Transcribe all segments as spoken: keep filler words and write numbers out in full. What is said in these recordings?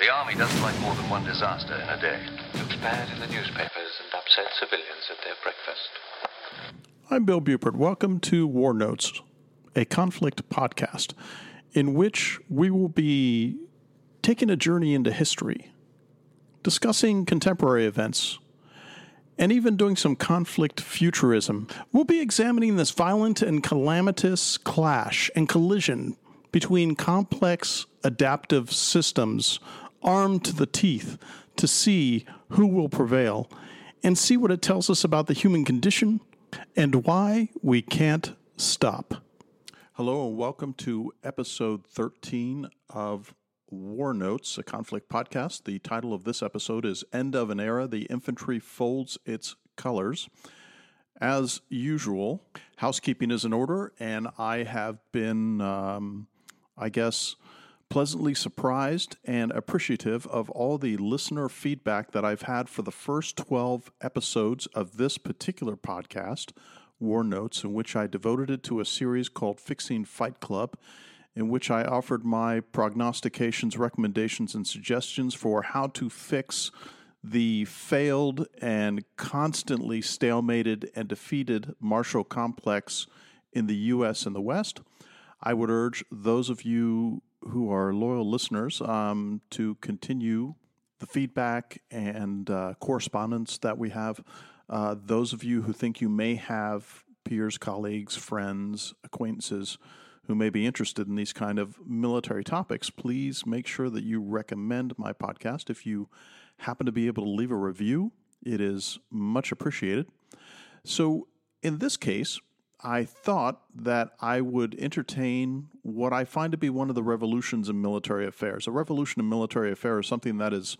The Army doesn't like more than one disaster in a day. Looks bad in the newspapers and upset civilians at their breakfast. I'm Bill Buford. Welcome to War Notes, a conflict podcast in which we will be taking a journey into history, discussing contemporary events, and even doing some conflict futurism. We'll be examining this violent and calamitous clash and collision between complex adaptive systems armed to the teeth to see who will prevail and see what it tells us about the human condition and why we can't stop. Hello and welcome to episode thirteen of War Notes, a conflict podcast. The title of this episode is End of an Era, the Infantry Folds Its Colors. As usual, housekeeping is in order, and I have been, um, I guess, pleasantly surprised and appreciative of all the listener feedback that I've had for the first twelve episodes of this particular podcast, War Notes, in which I devoted it to a series called Fixing Fight Club, in which I offered my prognostications, recommendations, and suggestions for how to fix the failed and constantly stalemated and defeated Marshall Complex in the U S and the West. I would urge those of you who are loyal listeners um, to continue the feedback and uh, correspondence that we have. Uh, those of you who think you may have peers, colleagues, friends, acquaintances who may be interested in these kind of military topics, please make sure that you recommend my podcast. If you happen to be able to leave a review, it is much appreciated. So in this case, I thought that I would entertain what I find to be one of the revolutions in military affairs. A revolution in military affairs is something that is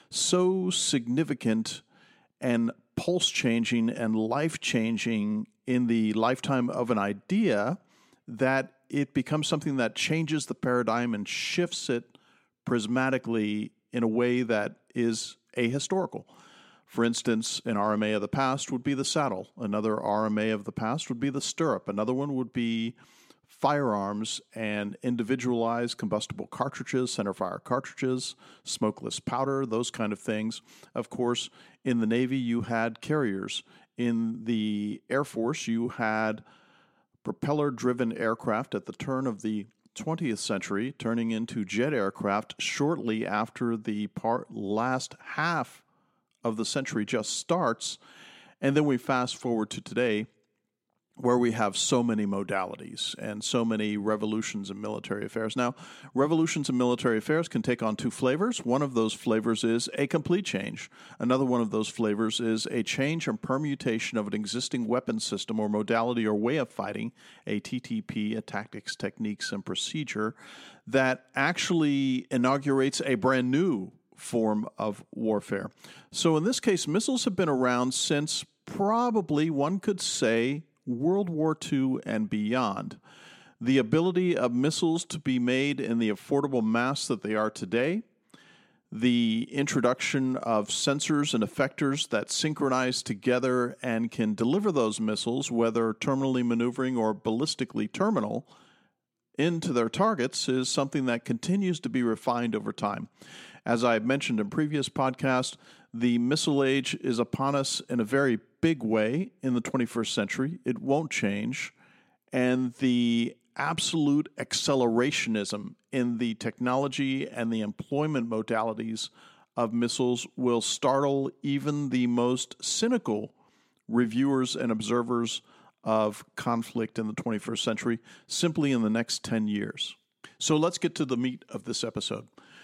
so significant and pulse-changing and life-changing in the lifetime of an idea that it becomes something that changes the paradigm and shifts it prismatically in a way that is ahistorical. For instance, an R M A of the past would be the saddle. Another R M A of the past would be the stirrup. Another one would be firearms and individualized combustible cartridges, centerfire cartridges, smokeless powder, those kind of things. Of course, in the Navy, you had carriers. In the Air Force, you had propeller-driven aircraft at the turn of the twentieth century, turning into jet aircraft shortly after the part last half of the century just starts, and then we fast forward to today where we have so many modalities and so many revolutions in military affairs. Now, revolutions in military affairs can take on two flavors. One of those flavors is a complete change. Another one of those flavors is a change and permutation of an existing weapon system or modality or way of fighting, a T T P, a tactics, techniques, and procedure, that actually inaugurates a brand new form of warfare. So in this case, missiles have been around since probably, one could say, World War Two and beyond. The ability of missiles to be made in the affordable mass that they are today, the introduction of sensors and effectors that synchronize together and can deliver those missiles, whether terminally maneuvering or ballistically terminal, into their targets is something that continues to be refined over time. As I mentioned in previous podcasts, the missile age is upon us in a very big way in the twenty-first century. It won't change. And the absolute accelerationism in the technology and the employment modalities of missiles will startle even the most cynical reviewers and observers of conflict in the twenty-first century simply in the next ten years. So let's get to the meat of this episode.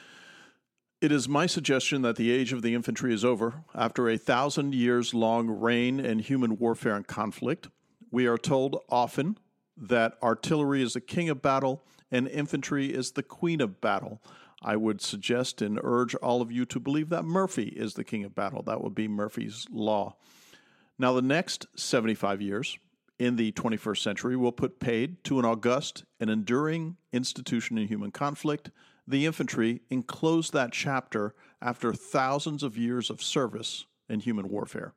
It is my suggestion that the age of the infantry is over. After a thousand years long reign in human warfare and conflict, we are told often that artillery is the king of battle and infantry is the queen of battle. I would suggest and urge all of you to believe that Murphy is the king of battle. That would be Murphy's Law. Now, the next seventy-five years in the twenty-first century will put paid to an august and enduring institution in human conflict. The infantry enclosed that chapter after thousands of years of service in human warfare.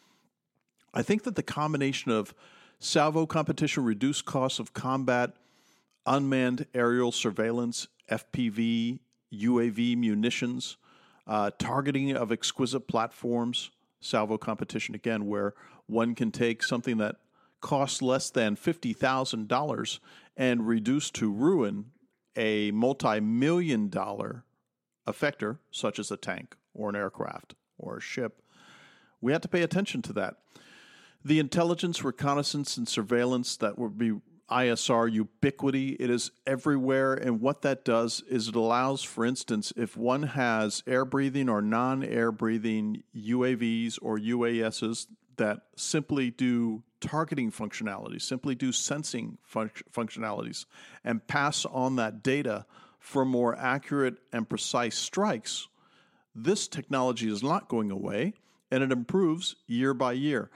I think that the combination of salvo competition, reduced costs of combat, unmanned aerial surveillance, F P V, U A V munitions, uh, targeting of exquisite platforms, salvo competition again, where one can take something that costs less than fifty thousand dollars and reduce to ruin a multi-million dollar effector, such as a tank or an aircraft or a ship. We have to pay attention to that. The intelligence, reconnaissance, and surveillance that would be I S R ubiquity, it is everywhere. And what that does is it allows, for instance, if one has air-breathing or non-air breathing U A Vs or U A Ss that simply do targeting functionalities, simply do sensing fun- functionalities, and pass on that data for more accurate and precise strikes, this technology is not going away, and it improves year by year.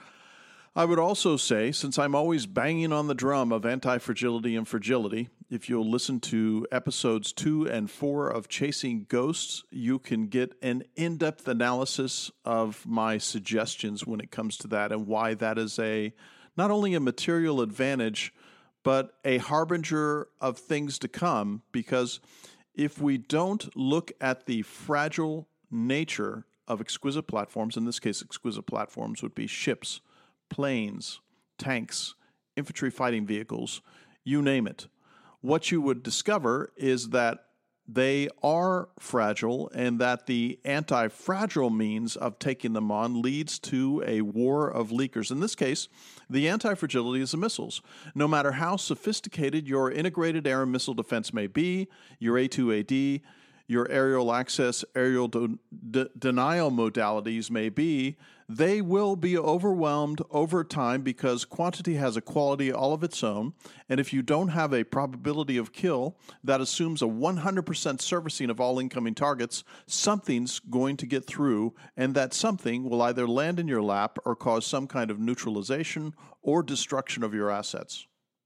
I would also say, since I'm always banging on the drum of anti-fragility and fragility, if you'll listen to episodes two and four of Chasing Ghosts, you can get an in-depth analysis of my suggestions when it comes to that and why that is a not only a material advantage, but a harbinger of things to come, because if we don't look at the fragile nature of exquisite platforms, in this case, exquisite platforms would be ships, planes, tanks, infantry fighting vehicles, you name it. What you would discover is that they are fragile and that the anti-fragile means of taking them on leads to a war of leakers. In this case, the anti-fragility is the missiles. No matter how sophisticated your integrated air and missile defense may be, your A two A D, your aerial access, aerial de- de- denial modalities may be, they will be overwhelmed over time because quantity has a quality all of its own. And if you don't have a probability of kill that assumes a one hundred percent servicing of all incoming targets, something's going to get through, and that something will either land in your lap or cause some kind of neutralization or destruction of your assets.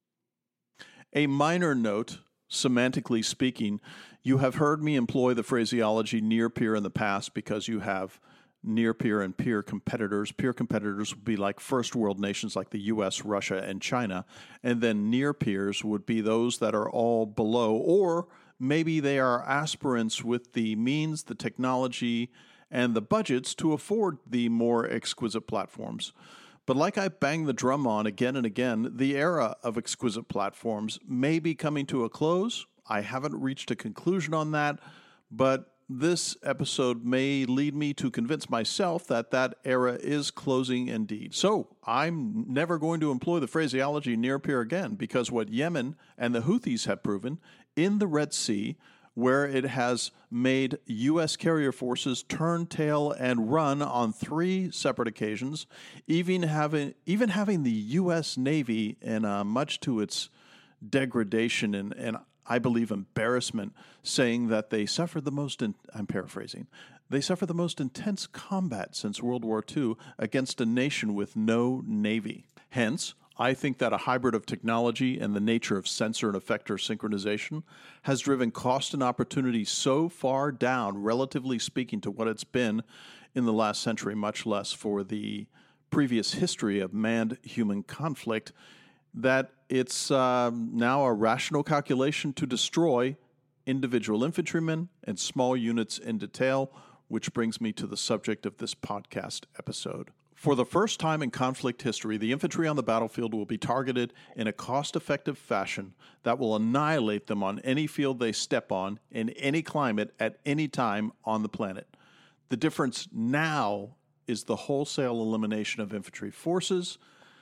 A minor note, semantically speaking, you have heard me employ the phraseology near peer in the past because you have near peer and peer competitors. Peer competitors would be like first world nations like the U S, Russia, and China. And then near peers would be those that are all below, or maybe they are aspirants with the means, the technology, and the budgets to afford the more exquisite platforms. But like I bang the drum on again and again, the era of exquisite platforms may be coming to a close. I haven't reached a conclusion on that, but this episode may lead me to convince myself that that era is closing indeed. So I'm never going to employ the phraseology near peer again, because what Yemen and the Houthis have proven in the Red Sea, where it has made U S carrier forces turn tail and run on three separate occasions, even having even having the U S Navy, and uh, much to its degradation and, and I believe embarrassment, saying that they suffered the most, in, I'm paraphrasing, they suffered the most intense combat since World War Two against a nation with no navy. Hence, I think that a hybrid of technology and the nature of sensor and effector synchronization has driven cost and opportunity so far down, relatively speaking, to what it's been in the last century, much less for the previous history of manned human conflict, that it's uh, now a rational calculation to destroy individual infantrymen and small units in detail, which brings me to the subject of this podcast episode. For the first time in conflict history, the infantry on the battlefield will be targeted in a cost-effective fashion that will annihilate them on any field they step on, in any climate, at any time on the planet. The difference now is the wholesale elimination of infantry forces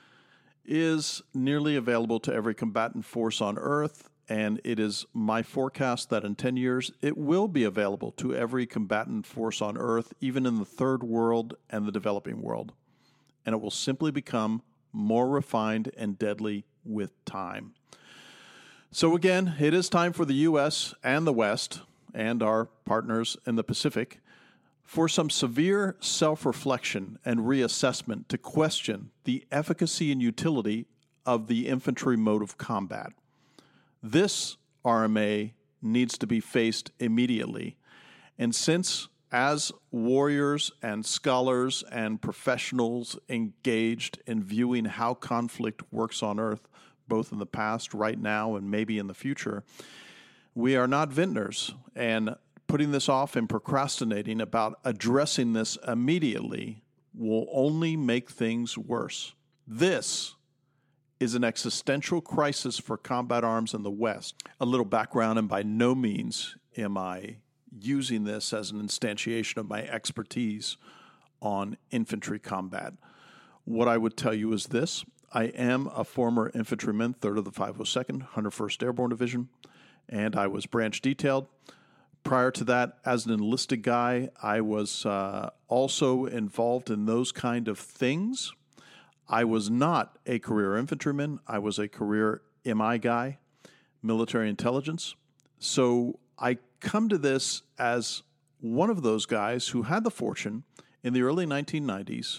is nearly available to every combatant force on Earth, and it is my forecast that in ten years it will be available to every combatant force on Earth, even in the third world and the developing world. And it will simply become more refined and deadly with time. So again, it is time for the U S and the West and our partners in the Pacific for some severe self-reflection and reassessment to question the efficacy and utility of the infantry mode of combat. This R M A needs to be faced immediately. And since, as warriors and scholars and professionals engaged in viewing how conflict works on Earth, both in the past, right now, and maybe in the future, we are not vintners, and putting this off and procrastinating about addressing this immediately will only make things worse. This is an existential crisis for combat arms in the West. A little background, and by no means am I using this as an instantiation of my expertise on infantry combat. What I would tell you is this. I am a former infantryman, third of the five oh second, one hundred first Airborne Division, and I was branch detailed. Prior to that, as an enlisted guy, I was uh, also involved in those kind of things. I was not a career infantryman. I was a career M I guy, military intelligence. So I come to this as one of those guys who had the fortune in the early nineteen nineties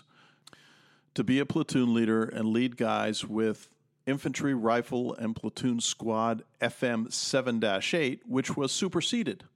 to be a platoon leader and lead guys with Infantry, Rifle, and Platoon Squad F M seven dash eight, which was superseded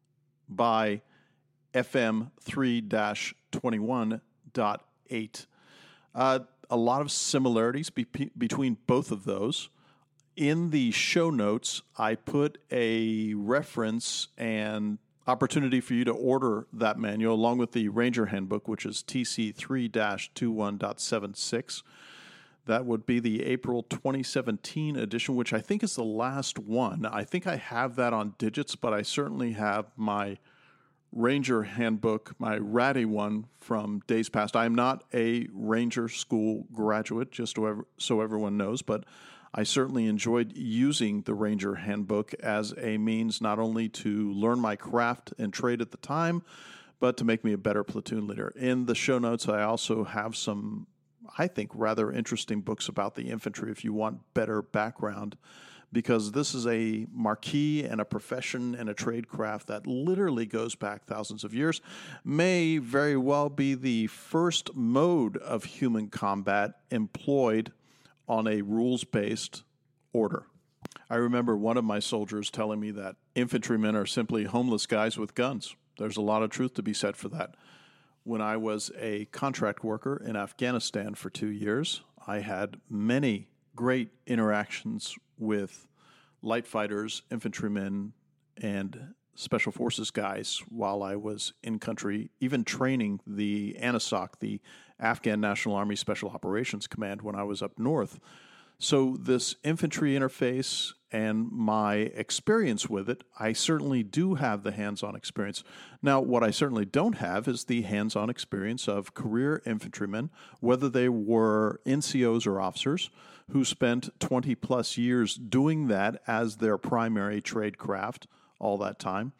by F M three dash twenty-one point eight. Uh, a lot of similarities be- between both of those. In the show notes, I put a reference and opportunity for you to order that manual along with the Ranger Handbook, which is T C three dash twenty-one point seventy-six. That would be the April twenty seventeen edition, which I think is the last one. I think I have that on digits, but I certainly have my Ranger Handbook, my ratty one from days past. I am not a Ranger School graduate, just so, ever, so everyone knows, but I certainly enjoyed using the Ranger Handbook as a means not only to learn my craft and trade at the time, but to make me a better platoon leader. In the show notes, I also have some, I think, rather interesting books about the infantry if you want better background, because this is a marquee and a profession and a trade craft that literally goes back thousands of years, may very well be the first mode of human combat employed on a rules-based order. I remember one of my soldiers telling me that infantrymen are simply homeless guys with guns. There's a lot of truth to be said for that. When I was a contract worker in Afghanistan for two years, I had many great interactions with light fighters, infantrymen, and special forces guys while I was in country, even training the ANISOC, the Afghan National Army Special Operations Command, when I was up north. So this infantry interface and my experience with it, I certainly do have the hands-on experience. Now, what I certainly don't have is the hands-on experience of career infantrymen, whether they were N C Os or officers, who spent twenty plus years doing that as their primary trade craft all that time.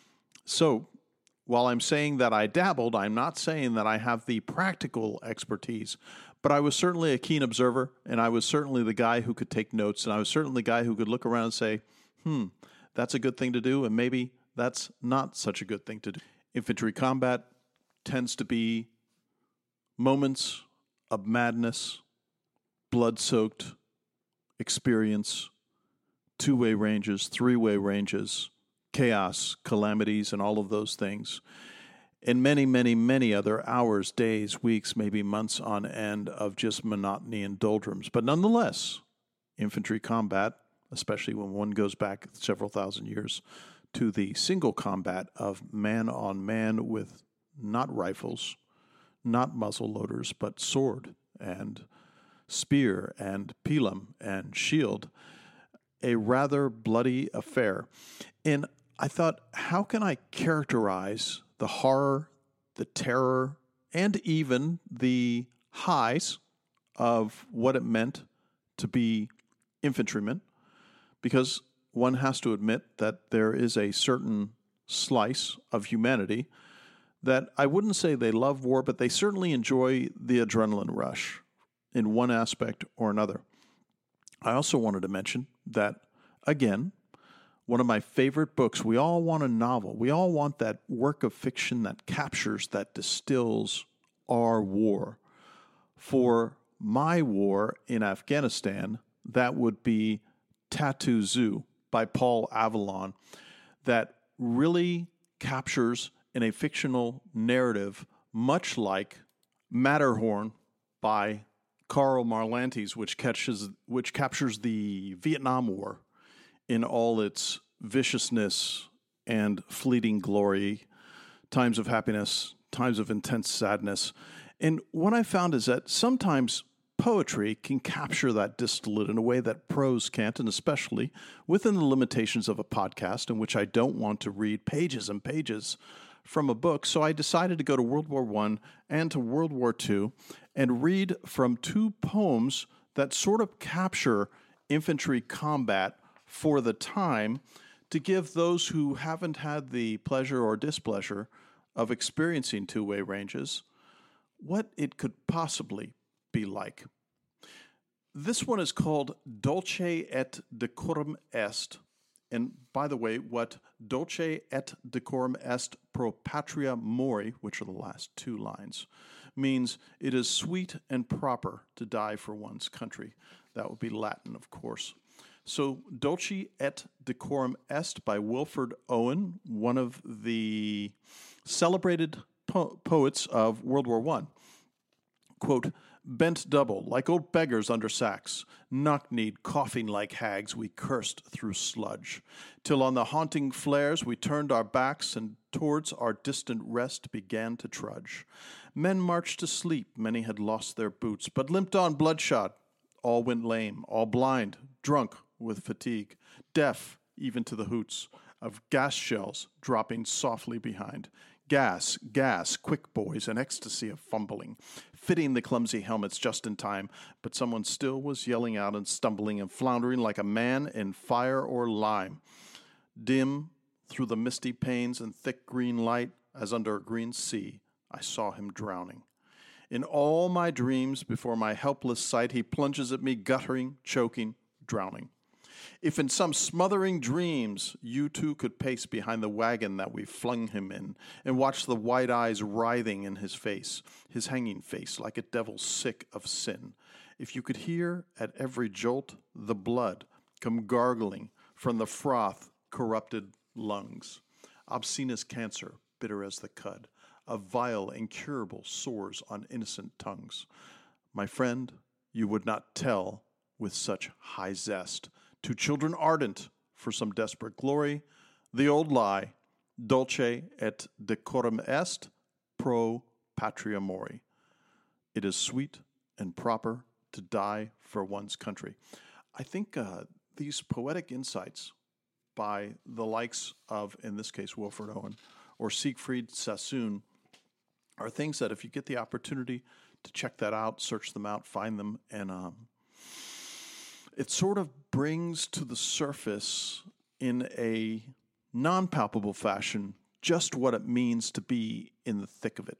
So while I'm saying that I dabbled, I'm not saying that I have the practical expertise, but I was certainly a keen observer, and I was certainly the guy who could take notes, and I was certainly the guy who could look around and say, hmm, that's a good thing to do, and maybe that's not such a good thing to do. Infantry combat tends to be moments of madness, blood-soaked experience, two-way ranges, three-way ranges, chaos, calamities, and all of those things, and many, many, many other hours, days, weeks, maybe months on end of just monotony and doldrums. But nonetheless, infantry combat, especially when one goes back several thousand years to the single combat of man-on-man with not rifles, not muzzle loaders, but sword and spear and pilum and shield, a rather bloody affair. And I thought, how can I characterize the horror, the terror, and even the highs of what it meant to be infantrymen? Because one has to admit that there is a certain slice of humanity that I wouldn't say they love war, but they certainly enjoy the adrenaline rush in one aspect or another. I also wanted to mention that, again, one of my favorite books, we all want a novel. We all want that work of fiction that captures, that distills our war. For my war in Afghanistan, that would be Tattoo Zoo by Paul Avalon, that really captures in a fictional narrative, much like Matterhorn by Karl Marlantes, which catches, which captures the Vietnam War in all its viciousness and fleeting glory, times of happiness, times of intense sadness. And what I found is that sometimes poetry can capture that distillate in a way that prose can't, and especially within the limitations of a podcast in which I don't want to read pages and pages from a book. So I decided to go to World War One and to World War Two and read from two poems that sort of capture infantry combat for the time, to give those who haven't had the pleasure or displeasure of experiencing two-way ranges what it could possibly be like. This one is called Dulce et Decorum Est. And by the way, what Dulce et Decorum Est pro patria mori, which are the last two lines, means it is sweet and proper to die for one's country. That would be Latin, of course. So Dulce et Decorum Est by Wilfred Owen, one of the celebrated po- poets of World War One. Quote, bent double, like old beggars under sacks, knock-kneed, coughing like hags, we cursed through sludge, till on the haunting flares we turned our backs and towards our distant rest began to trudge. Men marched to sleep, many had lost their boots, but limped on bloodshot. All went lame, all blind, drunk with fatigue, deaf even to the hoots of gas shells dropping softly behind. Gas, gas, quick boys, an ecstasy of fumbling, fitting the clumsy helmets just in time, but someone still was yelling out and stumbling and floundering like a man in fire or lime. Dim through the misty panes and thick green light, as under a green sea, I saw him drowning. In all my dreams, before my helpless sight, he plunges at me, guttering, choking, drowning. If in some smothering dreams you too could pace behind the wagon that we flung him in and watch the white eyes writhing in his face, his hanging face like a devil sick of sin, if you could hear at every jolt the blood come gargling from the froth corrupted lungs, obscene as cancer, bitter as the cud, of vile incurable sores on innocent tongues, my friend, you would not tell with such high zest to children ardent for some desperate glory, the old lie, dulce et decorum est pro patria mori. It is sweet and proper to die for one's country. I think uh, these poetic insights by the likes of, in this case, Wilfred Owen or Siegfried Sassoon are things that if you get the opportunity to check that out, search them out, find them, and um, it sort of brings to the surface in a non-palpable fashion just what it means to be in the thick of it.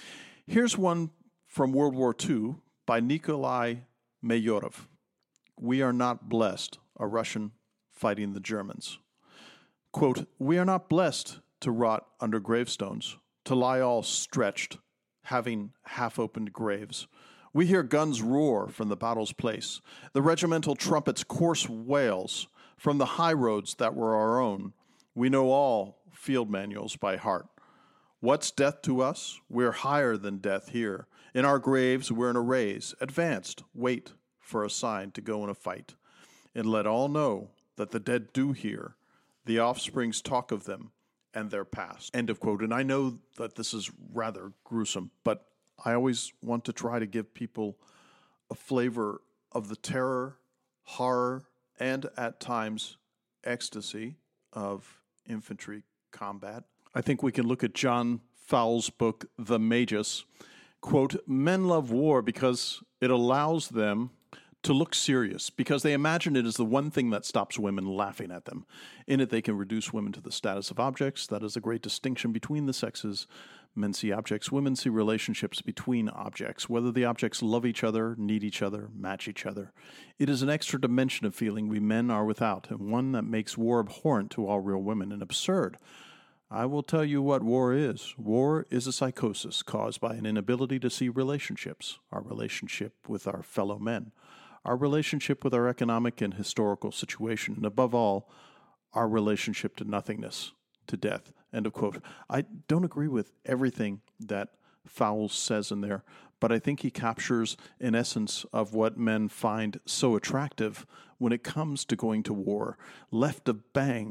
Here's one from World War Two by Nikolai Mayorov. We are not blessed, a Russian fighting the Germans. Quote, we are not blessed to rot under gravestones, to lie all stretched, having half-opened graves. We hear guns roar from the battle's place, the regimental trumpets' coarse wails from the high roads that were our own. We know all field manuals by heart. What's death to us? We're higher than death here. In our graves, we're in arrays, advanced, wait for a sign to go in a fight. And let all know that the dead do hear, the offsprings talk of them and their past. End of quote. And I know that this is rather gruesome, but I always want to try to give people a flavor of the terror, horror, and at times ecstasy of infantry combat. I think we can look at John Fowles' book, The Magus. Quote, men love war because it allows them to look serious, because they imagine it is the one thing that stops women laughing at them. In it, they can reduce women to the status of objects. That is a great distinction between the sexes. Men see objects, women see relationships between objects, whether the objects love each other, need each other, match each other. It is an extra dimension of feeling we men are without, and one that makes war abhorrent to all real women and absurd. I will tell you what war is. War is a psychosis caused by an inability to see relationships, our relationship with our fellow men, our relationship with our economic and historical situation, and above all, our relationship to nothingness, to death. End of quote. I don't agree with everything that Fowles says in there, but I think he captures an essence of what men find so attractive when it comes to going to war. Left of bang,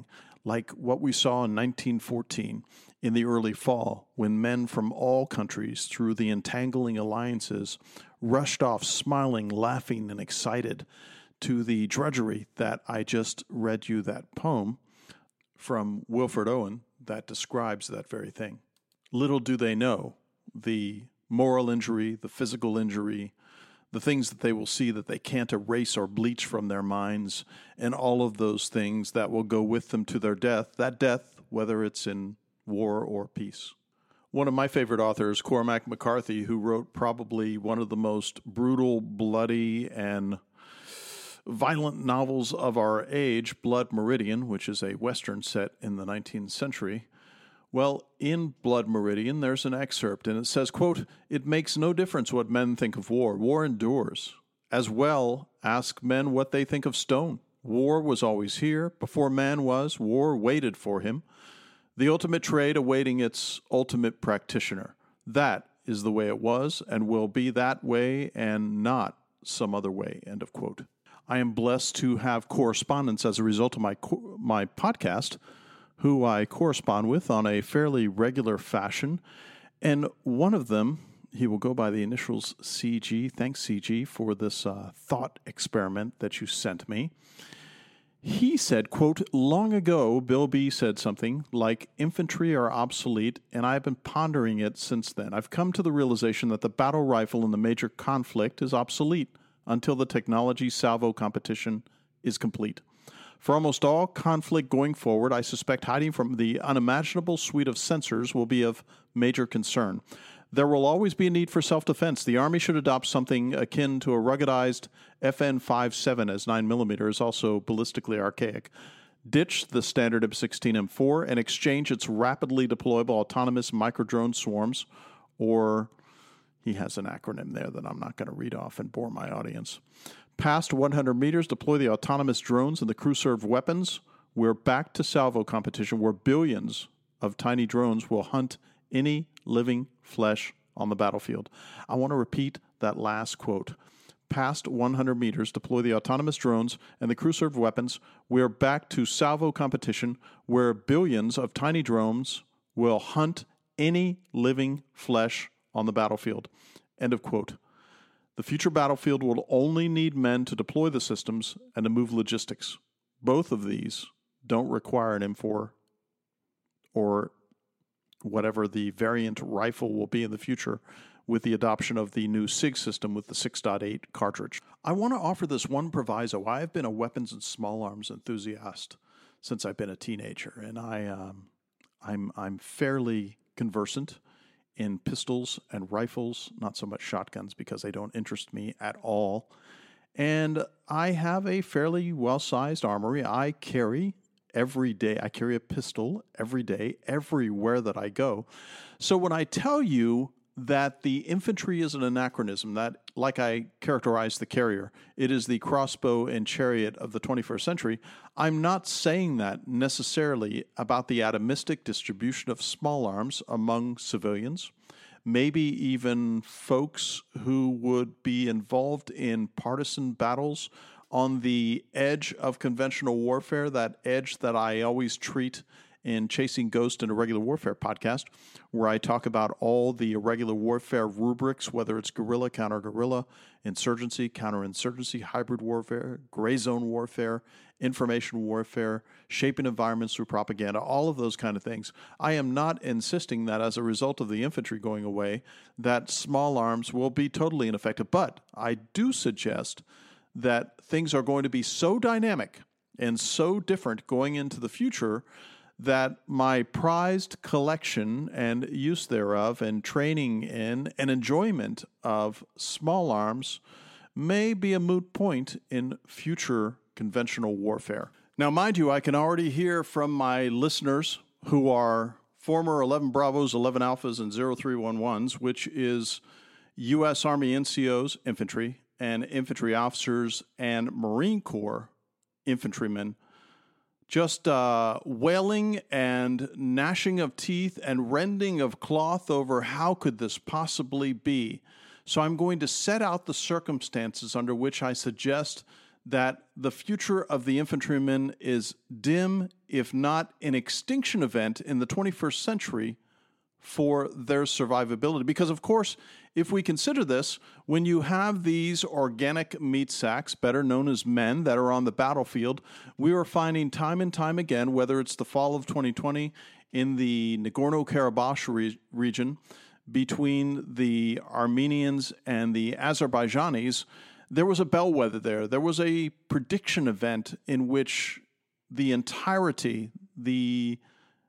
like what we saw in nineteen fourteen in the early fall, when men from all countries, through the entangling alliances, rushed off smiling, laughing, and excited to the drudgery that I just read you that poem from Wilfred Owen that describes that very thing. Little do they know the moral injury, the physical injury, the things that they will see that they can't erase or bleach from their minds, and all of those things that will go with them to their death, that death, whether it's in war or peace. One of my favorite authors, Cormac McCarthy, who wrote probably one of the most brutal, bloody, and violent novels of our age, Blood Meridian, which is a Western set in the nineteenth century. Well, in Blood Meridian, there's an excerpt, and it says, quote, "It makes no difference what men think of war. War endures. As well, ask men what they think of stone. War was always here. Before man was, war waited for him. The ultimate trade awaiting its ultimate practitioner. That is the way it was and will be that way and not some other way," end of quote. I am blessed to have correspondence as a result of my my podcast, who I correspond with on a fairly regular fashion. And one of them, he will go by the initials C G. Thanks, C G, for this uh, thought experiment that you sent me. He said, quote, "Long ago, Bill B. said something like infantry are obsolete, and I've been pondering it since then. I've come to the realization that the battle rifle in the major conflict is obsolete until the technology salvo competition is complete. For almost all conflict going forward, I suspect hiding from the unimaginable suite of sensors will be of major concern. There will always be a need for self-defense. The Army should adopt something akin to a ruggedized F N fifty-seven, as nine millimeter is also ballistically archaic. Ditch the standard M sixteen M four and exchange its rapidly deployable autonomous microdrone swarms," or he has an acronym there that I'm not going to read off and bore my audience. "Past one hundred meters, deploy the autonomous drones and the crew-served weapons. We're back to salvo competition where billions of tiny drones will hunt any living flesh on the battlefield." I want to repeat that last quote. "Past one hundred meters, deploy the autonomous drones and the crew-served weapons. We're back to salvo competition where billions of tiny drones will hunt any living flesh on the battlefield," end of quote. The future battlefield will only need men to deploy the systems and to move logistics. Both of these don't require an M four or whatever the variant rifle will be in the future with the adoption of the new SIG system with the six point eight cartridge. I want to offer this one proviso. I have been a weapons and small arms enthusiast since I've been a teenager, and I, um, I'm, I'm fairly conversant in pistols and rifles, not so much shotguns because they don't interest me at all. And I have a fairly well-sized armory. I carry every day. I carry a pistol every day, everywhere that I go. So when I tell you that the infantry is an anachronism, that, like I characterized the carrier, it is the crossbow and chariot of the twenty-first century, I'm not saying that necessarily about the atomistic distribution of small arms among civilians, maybe even folks who would be involved in partisan battles on the edge of conventional warfare, that edge that I always treat in Chasing Ghost and Irregular Warfare podcast, where I talk about all the irregular warfare rubrics, whether it's guerrilla, counter-guerrilla, insurgency, counterinsurgency, hybrid warfare, gray zone warfare, information warfare, shaping environments through propaganda, all of those kind of things. I am not insisting that as a result of the infantry going away, that small arms will be totally ineffective. But I do suggest that things are going to be so dynamic and so different going into the future that my prized collection and use thereof and training in and enjoyment of small arms may be a moot point in future conventional warfare. Now, mind you, I can already hear from my listeners who are former eleven Bravos, eleven Alphas, and zero three one ones, which is U S Army N C Os, infantry, and infantry officers and Marine Corps infantrymen, just uh, wailing and gnashing of teeth and rending of cloth over how could this possibly be. So I'm going to set out the circumstances under which I suggest that the future of the infantrymen is dim, if not an extinction event in the twenty-first century for their survivability. Because, of course, if we consider this, when you have these organic meat sacks, better known as men, that are on the battlefield, we are finding time and time again, whether it's the fall of twenty twenty in the Nagorno-Karabakh re- region between the Armenians and the Azerbaijanis, there was a bellwether there. There was a prediction event in which the entirety, the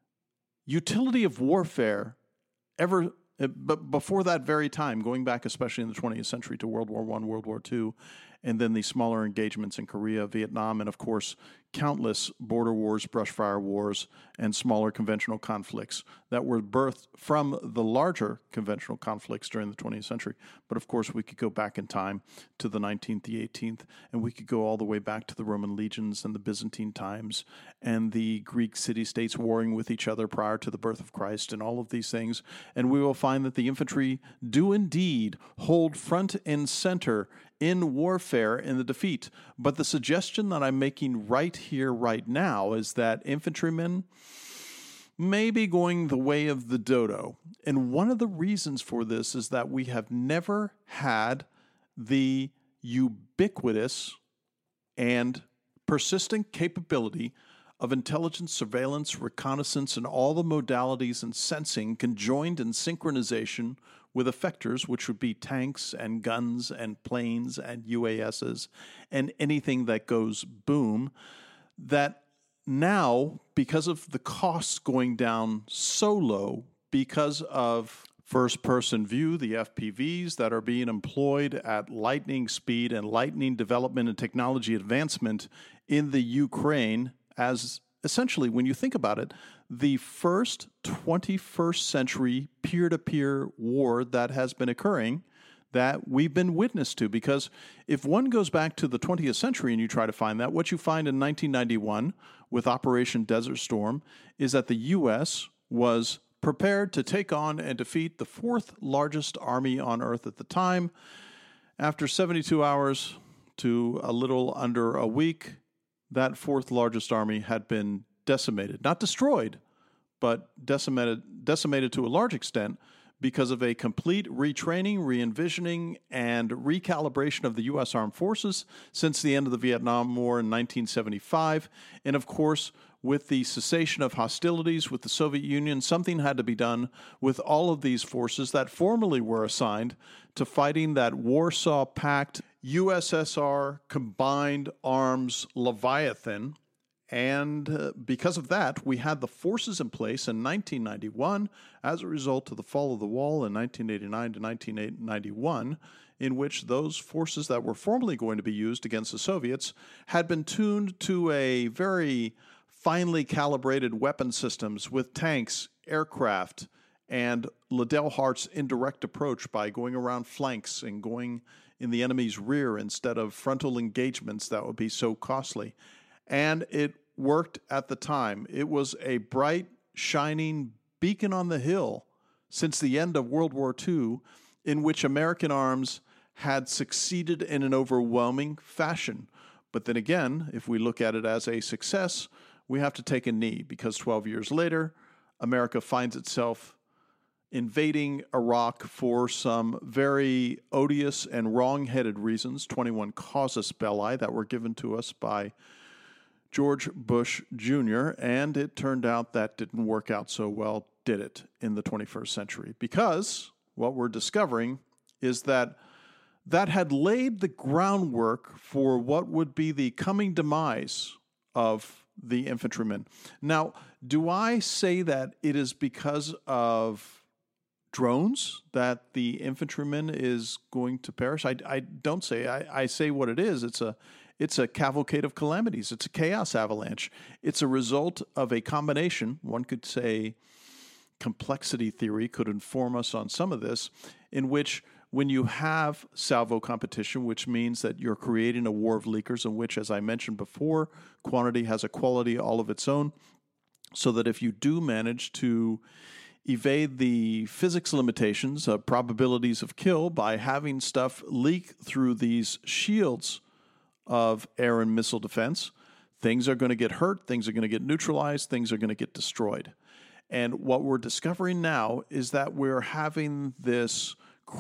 utility of warfare, ever, but before that very time, going back especially in the twentieth century to World War One, World War Two, and then the smaller engagements in Korea, Vietnam, and of course, countless border wars, brushfire wars, and smaller conventional conflicts that were birthed from the larger conventional conflicts during the twentieth century. But of course, we could go back in time to the nineteenth, the eighteenth, and we could go all the way back to the Roman legions and the Byzantine times and the Greek city-states warring with each other prior to the birth of Christ and all of these things. And we will find that the infantry do indeed hold front and center in warfare in the defeat. But the suggestion that I'm making right here, right now, is that infantrymen may be going the way of the dodo. And one of the reasons for this is that we have never had the ubiquitous and persistent capability of intelligence, surveillance, reconnaissance, and all the modalities and sensing conjoined in synchronization with effectors, which would be tanks and guns and planes and U A Ss and anything that goes boom, that now, because of the costs going down so low, because of first-person view, the F P Vs that are being employed at lightning speed and lightning development and technology advancement in the Ukraine, as essentially, when you think about it, the first twenty-first century peer-to-peer war that has been occurring that we've been witness to. Because if one goes back to the twentieth century and you try to find that, what you find in nineteen ninety-one with Operation Desert Storm is that the U S was prepared to take on and defeat the fourth largest army on Earth at the time. After seventy-two hours to a little under a week, that fourth largest army had been decimated, not destroyed, but decimated, decimated to a large extent because of a complete retraining, re-envisioning, and recalibration of the U S Armed Forces since the end of the Vietnam War in nineteen seventy-five. And of course, with the cessation of hostilities with the Soviet Union, something had to be done with all of these forces that formerly were assigned to fighting that Warsaw Pact U S S R Combined Arms Leviathan. And uh, because of that, we had the forces in place in nineteen ninety-one as a result of the fall of the wall in nineteen eighty-nine to nineteen ninety-one, in which those forces that were formerly going to be used against the Soviets had been tuned to a very finely calibrated weapon systems with tanks, aircraft, and Liddell Hart's indirect approach by going around flanks and going in the enemy's rear instead of frontal engagements that would be so costly. And it worked at the time. It was a bright, shining beacon on the hill since the end of World War Two, in which American arms had succeeded in an overwhelming fashion. But then again, if we look at it as a success, we have to take a knee, because twelve years later, America finds itself invading Iraq for some very odious and wrong-headed reasons, twenty-one casus belli that were given to us by George Bush Junior, and it turned out that didn't work out so well, did it, in the twenty-first century? Because what we're discovering is that that had laid the groundwork for what would be the coming demise of the infantrymen. Now, do I say that it is because of drones that the infantryman is going to perish? I, I don't say. I, I say what it is. It's a It's a cavalcade of calamities. It's a chaos avalanche. It's a result of a combination. One could say complexity theory could inform us on some of this, in which when you have salvo competition, which means that you're creating a war of leakers in which, as I mentioned before, quantity has a quality all of its own, so that if you do manage to evade the physics limitations of probabilities of kill by having stuff leak through these shields of air and missile defense. Things are going to get hurt, things are going to get neutralized, things are going to get destroyed. And what we're discovering now is that we're having this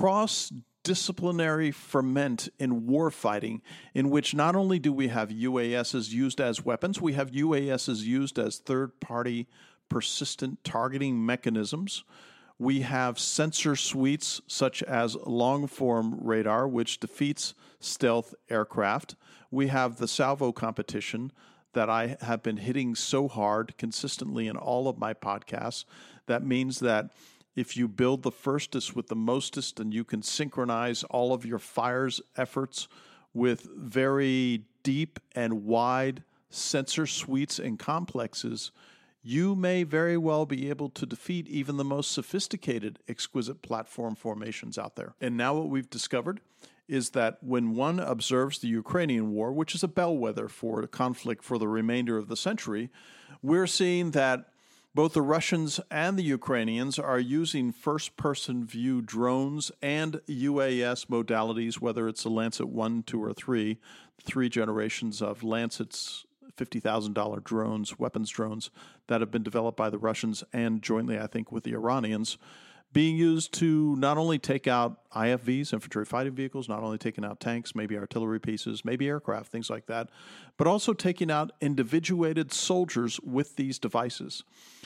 cross-disciplinary ferment in warfighting in which not only do we have U A Ss used as weapons, we have U A Ss used as third-party persistent targeting mechanisms. We have sensor suites such as long-form radar, which defeats stealth aircraft. We have the salvo competition that I have been hitting so hard consistently in all of my podcasts. That means that if you build the firstest with the mostest and you can synchronize all of your fires efforts with very deep and wide sensor suites and complexes, you may very well be able to defeat even the most sophisticated exquisite platform formations out there. And now what we've discovered is that when one observes the Ukrainian war, which is a bellwether for the conflict for the remainder of the century, we're seeing that both the Russians and the Ukrainians are using first-person view drones and U A S modalities, whether it's a Lancet one, two, or three, three generations of Lancets fifty thousand dollars drones, weapons drones, that have been developed by the Russians and jointly, I think, with the Iranians, being used to not only take out I F Vs, infantry fighting vehicles, not only taking out tanks, maybe artillery pieces, maybe aircraft, things like that, but also taking out individuated soldiers with these devices.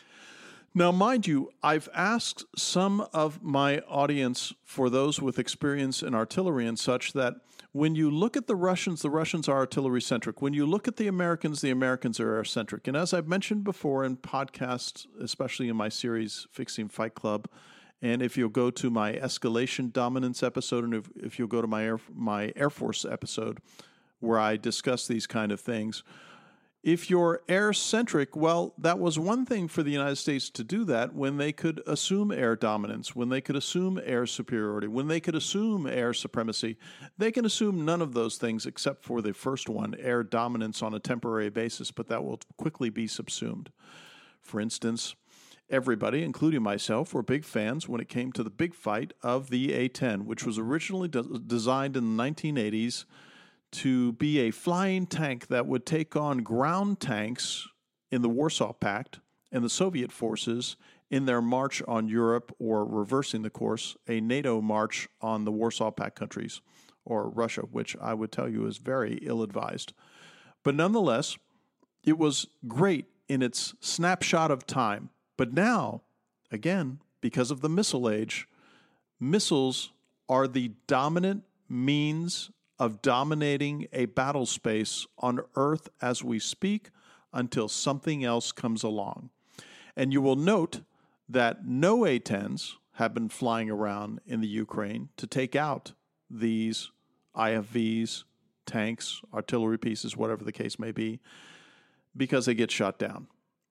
Now, mind you, I've asked some of my audience, for those with experience in artillery and such, that when you look at the Russians, the Russians are artillery-centric. When you look at the Americans, the Americans are air-centric. And as I've mentioned before in podcasts, especially in my series, Fixing Fight Club, and if you'll go to my escalation dominance episode, and if, if you'll go to my Air, my Air Force episode, where I discuss these kind of things, if you're air-centric, well, that was one thing for the United States to do that when they could assume air dominance, when they could assume air superiority, when they could assume air supremacy. They can assume none of those things except for the first one, air dominance on a temporary basis, but that will quickly be subsumed. For instance, everybody, including myself, were big fans when it came to the big fight of the A ten, which was originally de- designed in the nineteen eighties to be a flying tank that would take on ground tanks in the Warsaw Pact and the Soviet forces in their march on Europe, or reversing the course, a NATO march on the Warsaw Pact countries, or Russia, which I would tell you is very ill-advised. But nonetheless, it was great in its snapshot of time. But now, again, because of the missile age, missiles are the dominant means of dominating a battle space on Earth as we speak until something else comes along. And you will note that no A tens have been flying around in the Ukraine to take out these I F Vs, tanks, artillery pieces, whatever the case may be, because they get shot down.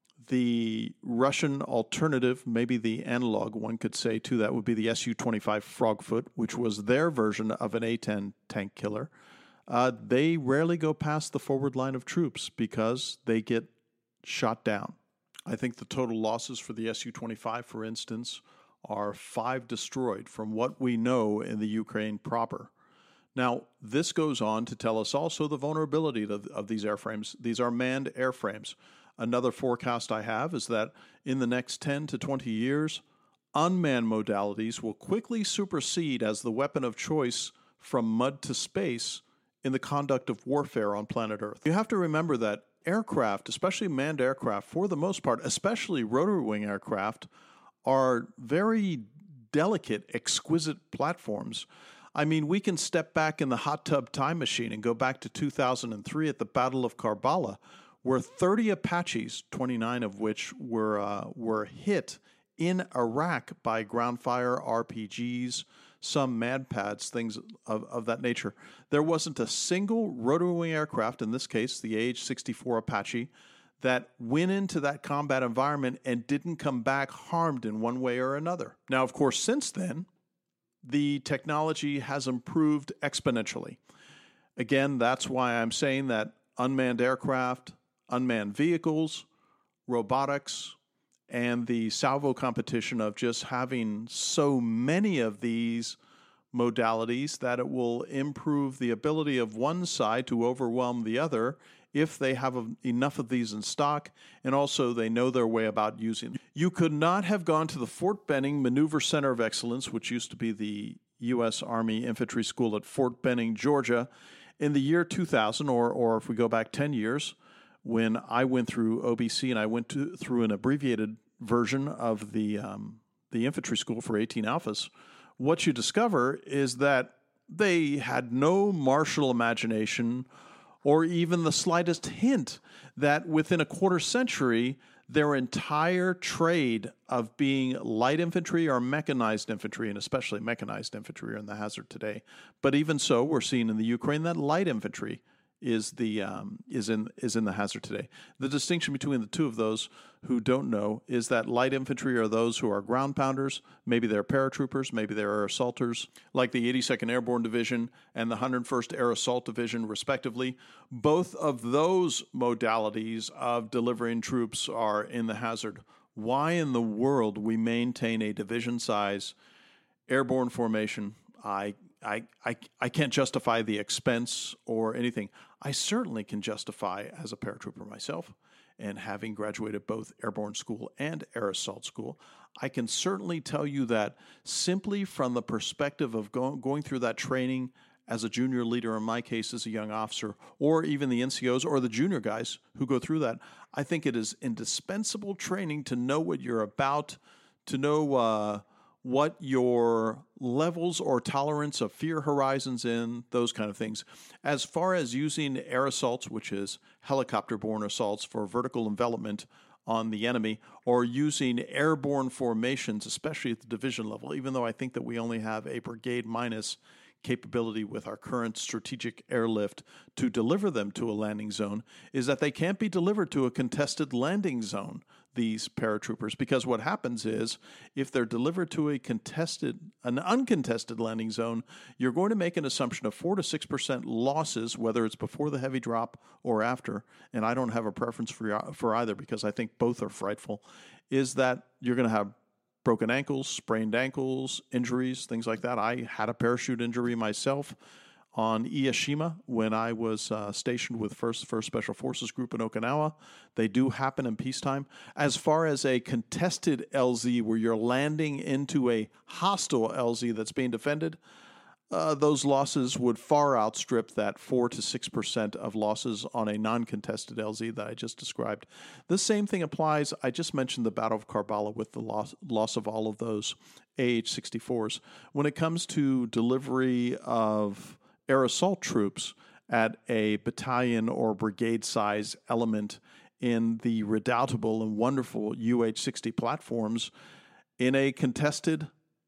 The Russian alternative, maybe the analog one could say to that, would be the S U twenty-five Frogfoot, which was their version of an A ten tank killer. Uh, they rarely go past the forward line of troops because they get shot down. I think the total losses for the S U twenty-five, for instance, are five destroyed from what we know in the Ukraine proper. Now, this goes on to tell us also the vulnerability of, of these airframes. These are manned airframes. Another forecast I have is that in the next ten to twenty years, unmanned modalities will quickly supersede as the weapon of choice from mud to space in the conduct of warfare on planet Earth. You have to remember that aircraft, especially manned aircraft, for the most part, especially rotary wing aircraft, are very delicate, exquisite platforms. I mean, we can step back in the hot tub time machine and go back to two thousand three at the Battle of Karbala, where thirty Apaches, twenty-nine of which were uh, were hit in Iraq by ground fire, R P Gs, some MADPADs, things of, of that nature. There wasn't a single rotary wing aircraft, in this case the A H sixty-four Apache, that went into that combat environment and didn't come back harmed in one way or another. Now, of course, since then, the technology has improved exponentially. Again, that's why I'm saying that unmanned aircraft, unmanned vehicles, robotics, and the salvo competition of just having so many of these modalities that it will improve the ability of one side to overwhelm the other if they have enough of these in stock, and also they know their way about using them. You could not have gone to the Fort Benning Maneuver Center of Excellence, which used to be the U S Army Infantry School at Fort Benning, Georgia, in the year two thousand, or or if we go back ten years, when I went through O B C and I went to, through an abbreviated version of the um, the infantry school for eighteen Alphas, what you discover is that they had no martial imagination or even the slightest hint that within a quarter century, their entire trade of being light infantry or mechanized infantry, and especially mechanized infantry, are in the hazard today. But even so, we're seeing in the Ukraine that light infantry is the um, is in is in the hazard today. The distinction between the two of those who don't know is that light infantry are those who are ground pounders, maybe they're paratroopers, maybe they're assaulters, like the eighty-second Airborne Division and the one hundred first Air Assault Division, respectively. Both of those modalities of delivering troops are in the hazard. Why in the world we maintain a division-size airborne formation, I I, I I can't justify the expense or anything. I certainly can justify as a paratrooper myself, and having graduated both airborne school and air assault school, I can certainly tell you that simply from the perspective of go, going through that training as a junior leader, in my case as a young officer, or even the N C Os or the junior guys who go through that, I think it is indispensable training to know what you're about, to know uh, what your levels or tolerance of fear horizons in, those kind of things. As far as using air assaults, which is helicopter-borne assaults for vertical envelopment on the enemy, or using airborne formations, especially at the division level, even though I think that we only have a brigade minus capability with our current strategic airlift to deliver them to a landing zone, is that they can't be delivered to a contested landing zone, these paratroopers, because what happens is if they're delivered to a contested, an uncontested landing zone, you're going to make an assumption of four to six percent losses, whether it's before the heavy drop or after, and I don't have a preference for, for either because I think both are frightful, is that you're going to have broken ankles, sprained ankles, injuries, things like that. I had a parachute injury myself on Ieshima when I was uh, stationed with first, first Special Forces Group in Okinawa. They do happen in peacetime. As far as a contested L Z where you're landing into a hostile L Z that's being defended, Uh, those losses would far outstrip that four to six percent of losses on a non-contested L Z that I just described. The same thing applies. I just mentioned the Battle of Karbala with the loss, loss of all of those A H sixty-fours. When it comes to delivery of air assault troops at a battalion or brigade size element in the redoubtable and wonderful U H sixty platforms in a contested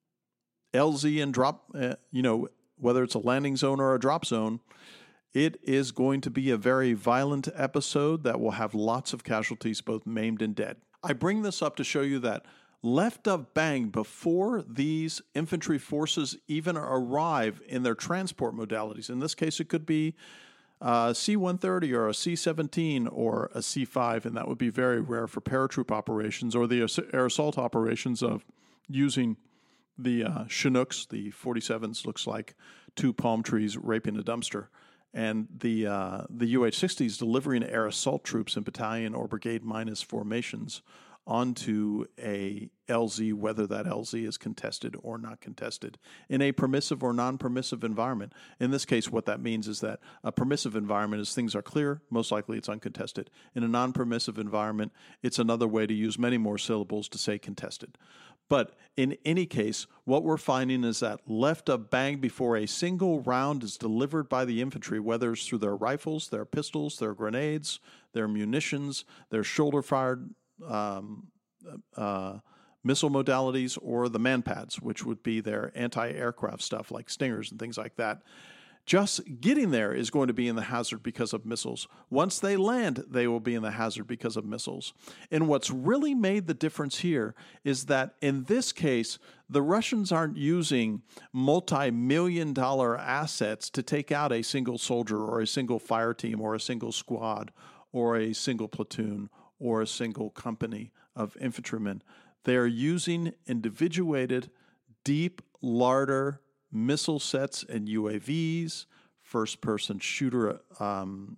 L Z and drop, uh, you know, whether it's a landing zone or a drop zone, it is going to be a very violent episode that will have lots of casualties, both maimed and dead. I bring this up to show you that left of bang, before these infantry forces even arrive in their transport modalities, in this case it could be a C one thirty or a C seventeen or a C five, and that would be very rare for paratroop operations or the air assault operations of using the uh, Chinooks, the forty-sevens, looks like two palm trees raping a dumpster. And the uh, the U H sixties delivering air assault troops in battalion or brigade minus formations onto a L Z, whether that L Z is contested or not contested, in a permissive or non-permissive environment. In this case, what that means is that a permissive environment is things are clear, most likely it's uncontested. In a non-permissive environment, it's another way to use many more syllables to say contested. But in any case, what we're finding is that left of bang before a single round is delivered by the infantry, whether it's through their rifles, their pistols, their grenades, their munitions, their shoulder-fired um, uh, missile modalities, or the manpads, which would be their anti-aircraft stuff like Stingers and things like that. Just getting there is going to be in the hazard because of missiles. Once they land, they will be in the hazard because of missiles. And what's really made the difference here is that in this case, the Russians aren't using multi-million dollar assets to take out a single soldier or a single fire team or a single squad or a single platoon or a single company of infantrymen. They're using individuated, deep larder missile sets and U A Vs, first-person shooter um,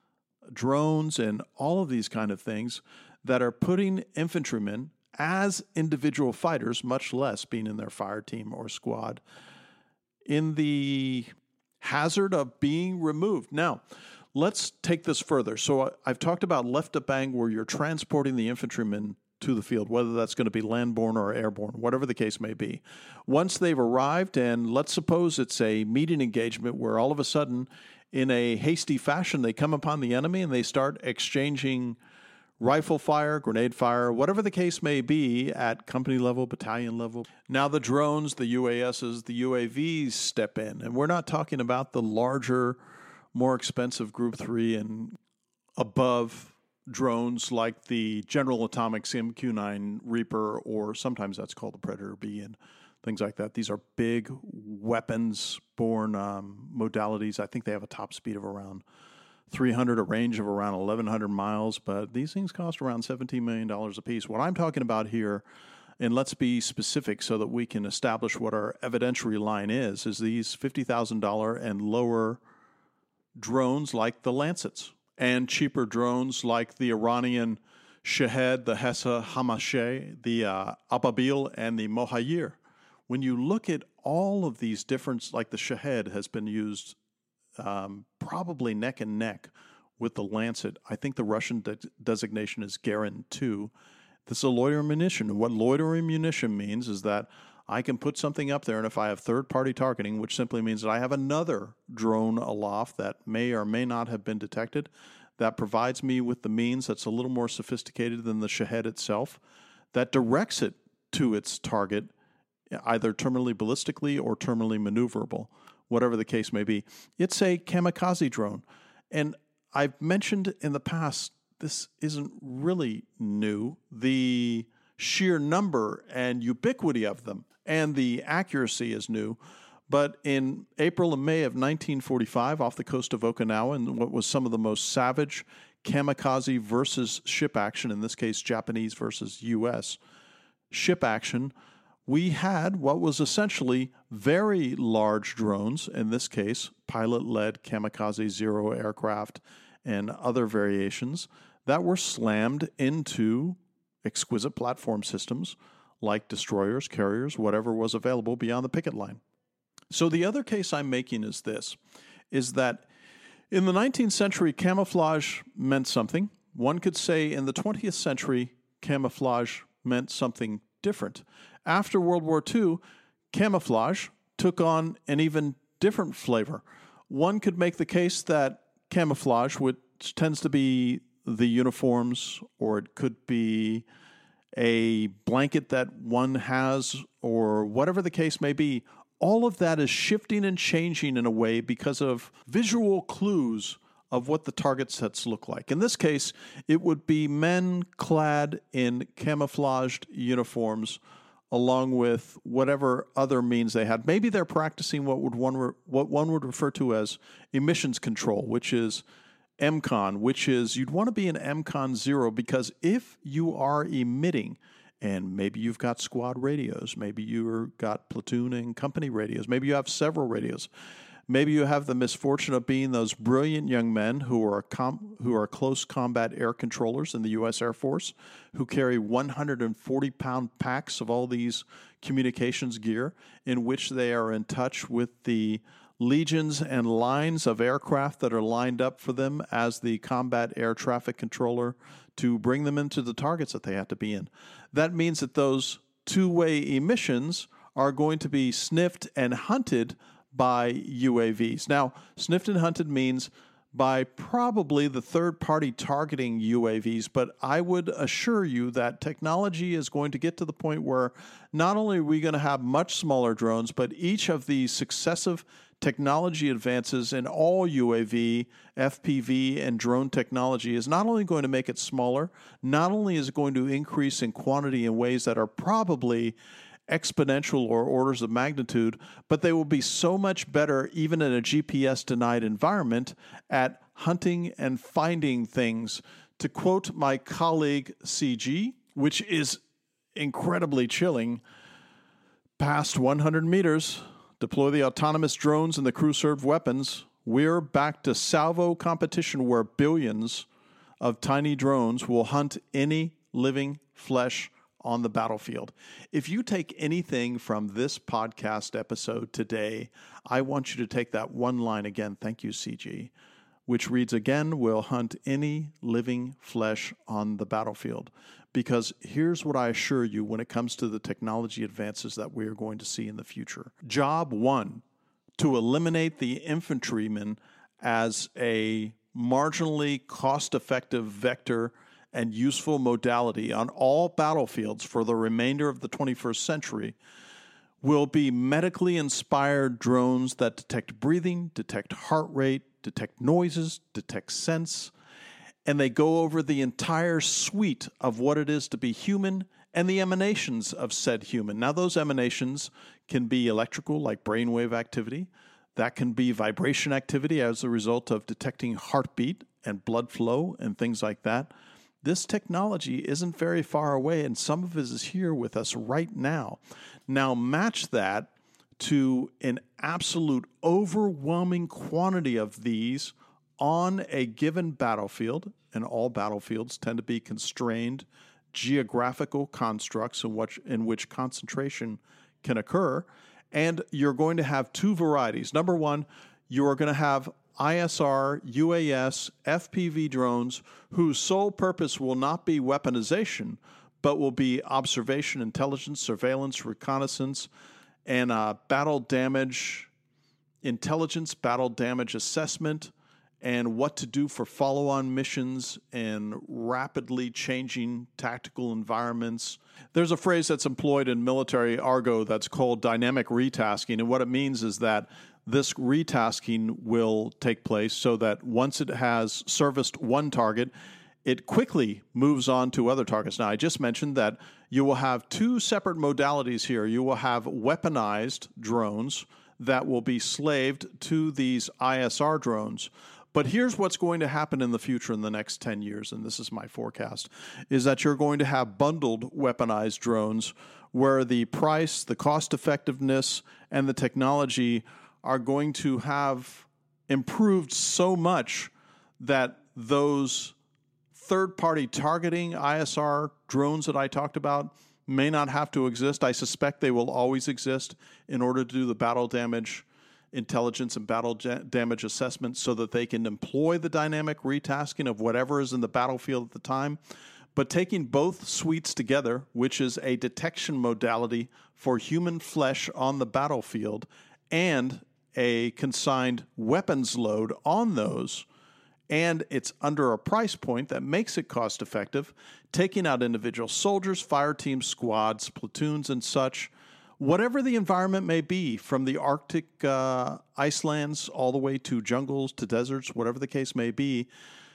drones, and all of these kind of things that are putting infantrymen as individual fighters, much less being in their fire team or squad, in the hazard of being removed. Now, let's take this further. So I've talked about left of bang, where you're transporting the infantrymen to the field, whether that's going to be landborne or airborne, whatever the case may be. Once they've arrived, and let's suppose it's a meeting engagement where all of a sudden, in a hasty fashion, they come upon the enemy and they start exchanging rifle fire, grenade fire, whatever the case may be at company level, battalion level. Now the drones, the U A Ss, the U A Vs step in, and we're not talking about the larger, more expensive Group three and above drones like the General Atomics M Q nine Reaper, or sometimes that's called the Predator B and things like that. These are big weapons-borne um, modalities. I think they have a top speed of around three hundred, a range of around eleven hundred miles, but these things cost around seventeen million dollars a piece. What I'm talking about here, and let's be specific so that we can establish what our evidentiary line is, is these fifty thousand dollars and lower drones like the Lancets, and cheaper drones like the Iranian Shahed, the Hessa Hamashe, the uh, Ababil, and the Mohayir. When you look at all of these different, like the Shahed has been used um, probably neck and neck with the Lancet. I think the Russian de- designation is Garand two. This is a loitering munition. And what loitering munition means is that I can put something up there, and if I have third-party targeting, which simply means that I have another drone aloft that may or may not have been detected, that provides me with the means that's a little more sophisticated than the Shahed itself, that directs it to its target, either terminally ballistically or terminally maneuverable, whatever the case may be. It's a kamikaze drone. And I've mentioned in the past, this isn't really new, the sheer number and ubiquity of them, and the accuracy is new. But in April and May of nineteen forty-five, off the coast of Okinawa, in what was some of the most savage kamikaze versus ship action, in this case Japanese versus U S ship action, we had what was essentially very large drones, in this case pilot-led kamikaze zero aircraft and other variations, that were slammed into exquisite platform systems like destroyers, carriers, whatever was available beyond the picket line. So the other case I'm making is this, is that in the nineteenth century, camouflage meant something. One could say in the twentieth century, camouflage meant something different. After World War Two, camouflage took on an even different flavor. One could make the case that camouflage, which tends to be the uniforms, or it could be a blanket that one has, or whatever the case may be, all of that is shifting and changing in a way because of visual clues of what the target sets look like. In this case, it would be men clad in camouflaged uniforms along with whatever other means they had. Maybe they're practicing what would one re- what one would refer to as emissions control, which is M CON, which is you'd want to be in M CON zero, because if you are emitting, and maybe you've got squad radios, maybe you've got platoon and company radios, maybe you have several radios, maybe you have the misfortune of being those brilliant young men who are com- who are close combat air controllers in the U S Air Force, who carry one hundred forty pound packs of all these communications gear, in which they are in touch with the legions and lines of aircraft that are lined up for them as the combat air traffic controller to bring them into the targets that they have to be in. That means that those two-way emissions are going to be sniffed and hunted by U A Vs. Now, sniffed and hunted means by probably the third-party targeting U A Vs, but I would assure you that technology is going to get to the point where not only are we going to have much smaller drones, but each of these successive technology advances in all U A V, F P V, and drone technology is not only going to make it smaller, not only is it going to increase in quantity in ways that are probably exponential or orders of magnitude, but they will be so much better even in a G P S-denied environment at hunting and finding things. To quote my colleague C G, which is incredibly chilling, past one hundred meters, Deploy the autonomous drones and the crew-served weapons. We're back to salvo competition where billions of tiny drones will hunt any living flesh on the battlefield. If you take anything from this podcast episode today, I want you to take that one line again. Thank you, C G, which reads again, will hunt any living flesh on the battlefield. Because here's what I assure you when it comes to the technology advances that we are going to see in the future. Job one, to eliminate the infantryman as a marginally cost-effective vector and useful modality on all battlefields for the remainder of the twenty-first century will be medically inspired drones that detect breathing, detect heart rate, detect noises, detect scents, and they go over the entire suite of what it is to be human and the emanations of said human. Now, those emanations can be electrical, like brainwave activity. That can be vibration activity as a result of detecting heartbeat and blood flow and things like that. This technology isn't very far away, and some of it is here with us right now. Now, match that to an absolute overwhelming quantity of these on a given battlefield, and all battlefields tend to be constrained geographical constructs in which, in which concentration can occur, and you're going to have two varieties. Number one, you are going to have I S R, U A S, F P V drones whose sole purpose will not be weaponization, but will be observation, intelligence, surveillance, reconnaissance, and uh, battle damage intelligence, battle damage assessment, and what to do for follow-on missions and rapidly changing tactical environments. There's a phrase that's employed in military argot that's called dynamic retasking, and what it means is that this retasking will take place so that once it has serviced one target, it quickly moves on to other targets. Now, I just mentioned that you will have two separate modalities here. You will have weaponized drones that will be slaved to these I S R drones. But here's what's going to happen in the future in the next ten years, and this is my forecast, is that you're going to have bundled weaponized drones where the price, the cost effectiveness, and the technology are going to have improved so much that those third-party targeting I S R drones that I talked about may not have to exist. I suspect they will always exist in order to do the battle damage intelligence and battle ja- damage assessment so that they can employ the dynamic retasking of whatever is in the battlefield at the time. But taking both suites together, which is a detection modality for human flesh on the battlefield, and a consigned weapons load on those, and it's under a price point that makes it cost effective, taking out individual soldiers, fire teams, squads, platoons, and such, whatever the environment may be, from the Arctic uh, icelands all the way to jungles to deserts, whatever the case may be,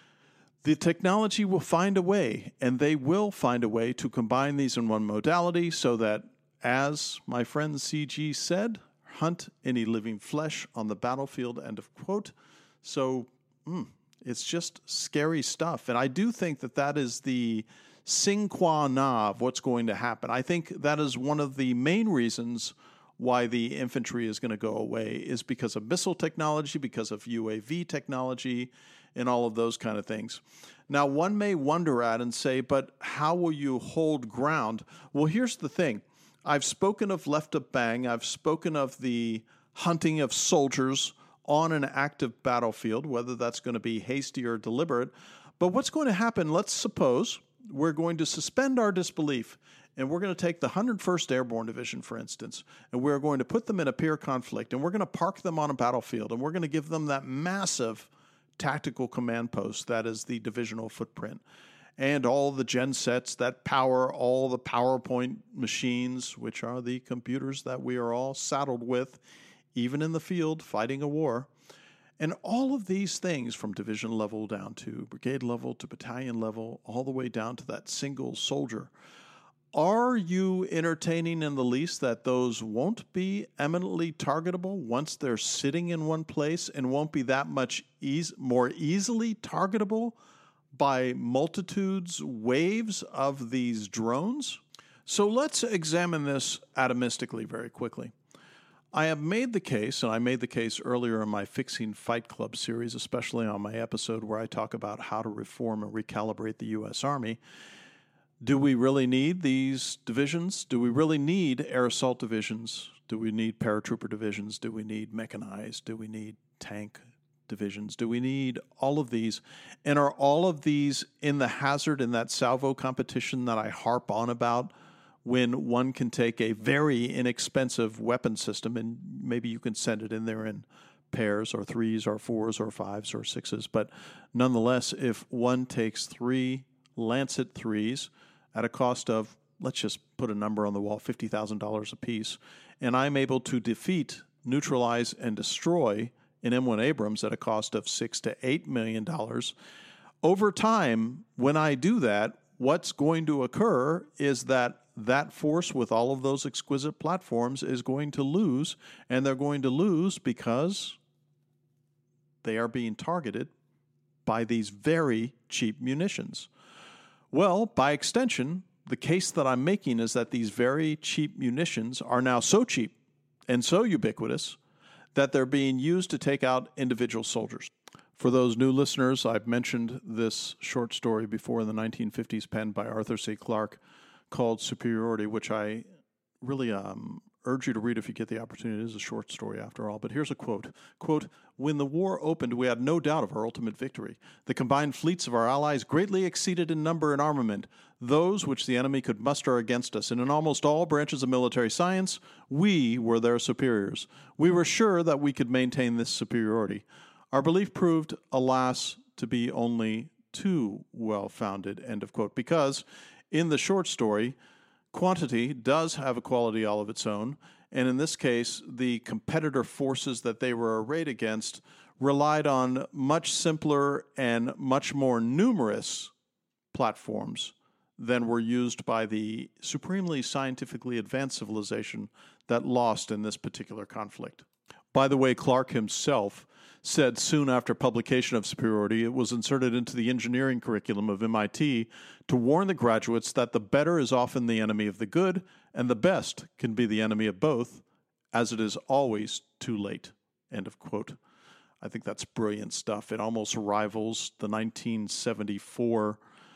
the technology will find a way, and they will find a way to combine these in one modality so that, as my friend C G said, hunt any living flesh on the battlefield, end of quote. So mm, it's just scary stuff. And I do think that that is the sine qua non of what's going to happen. I think that is one of the main reasons why the infantry is going to go away, is because of missile technology, because of U A V technology, and all of those kind of things. Now, one may wonder at and say, but how will you hold ground? Well, here's the thing. I've spoken of left up bang. I've spoken of the hunting of soldiers on an active battlefield, whether that's going to be hasty or deliberate. But what's going to happen, let's suppose we're going to suspend our disbelief, and we're going to take the one hundred first Airborne Division, for instance, and we're going to put them in a peer conflict, and we're going to park them on a battlefield, and we're going to give them that massive tactical command post that is the divisional footprint, and all the gen sets that power all the PowerPoint machines, which are the computers that we are all saddled with, even in the field fighting a war. And all of these things, from division level down to brigade level to battalion level, all the way down to that single soldier, are you entertaining in the least that those won't be eminently targetable once they're sitting in one place, and won't be that much eas- more easily targetable by multitudes, waves of these drones? So let's examine this atomistically very quickly. I have made the case, and I made the case earlier in my Fixing Fight Club series, especially on my episode where I talk about how to reform and recalibrate the U S Army. Do we really need these divisions? Do we really need air assault divisions? Do we need paratrooper divisions? Do we need mechanized? Do we need tank divisions? Do we need all of these? And are all of these in the hazard in that salvo competition that I harp on about, when one can take a very inexpensive weapon system and maybe you can send it in there in pairs or threes or fours or fives or sixes. But nonetheless, if one takes three Lancet threes at a cost of, let's just put a number on the wall, fifty thousand dollars a piece, and I'm able to defeat, neutralize, and destroy an M one Abrams at a cost of six to eight million dollars, over time, when I do that, what's going to occur is that that force with all of those exquisite platforms is going to lose, and they're going to lose because they are being targeted by these very cheap munitions. Well, by extension, the case that I'm making is that these very cheap munitions are now so cheap and so ubiquitous that they're being used to take out individual soldiers. For those new listeners, I've mentioned this short story before in the nineteen fifties penned by Arthur C. Clarke called Superiority, which I really um, urge you to read if you get the opportunity. It is a short story after all. But here's a quote. Quote, "When the war opened, we had no doubt of our ultimate victory. The combined fleets of our allies greatly exceeded in number and armament those which the enemy could muster against us, and in almost all branches of military science, we were their superiors. We were sure that we could maintain this superiority. Our belief proved, alas, to be only too well-founded," end of quote, because in the short story, quantity does have a quality all of its own, and in this case, the competitor forces that they were arrayed against relied on much simpler and much more numerous platforms than were used by the supremely scientifically advanced civilization that lost in this particular conflict. By the way, Clarke himself said soon after publication of Superiority, it was inserted into the engineering curriculum of M I T to warn the graduates that the better is often the enemy of the good, and the best can be the enemy of both, as it is always too late. End of quote. I think that's brilliant stuff. It almost rivals the nineteen seventy-four